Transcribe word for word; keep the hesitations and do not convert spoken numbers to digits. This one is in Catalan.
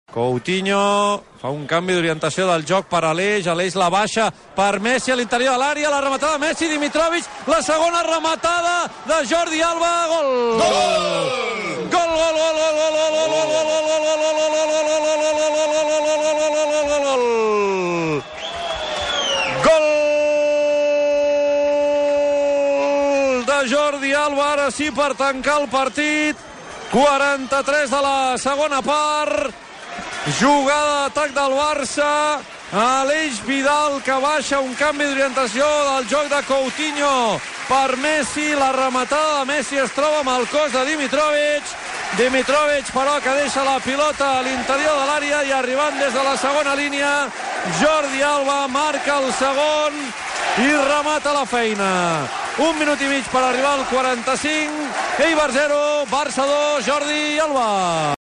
Coutinho fa un canvi d'orientació del joc per Aleix, Aleix la baixa per Messi a l'interior de l'àrea, la rematada de Messi, Dimitrovic, la segona rematada de Jordi Alba, gol! Gol! Gol, gol, gol, gol, gol, gol, gol, gol, gol de Jordi Alba, ara sí per tancar el partit, quaranta-tres de la segona part. Jugada d'atac del Barça, Aleix Vidal que baixa, un canvi d'orientació del joc de Coutinho per Messi, la rematada de Messi es troba amb el cos de Dimitrovic, Dimitrovic però que deixa la pilota a l'interior de l'àrea i arribant des de la segona línia, Jordi Alba marca el segon i remata la feina. Un minut i mig per arribar al quaranta-cinc, Eibar zero, Barça dos, Jordi Alba.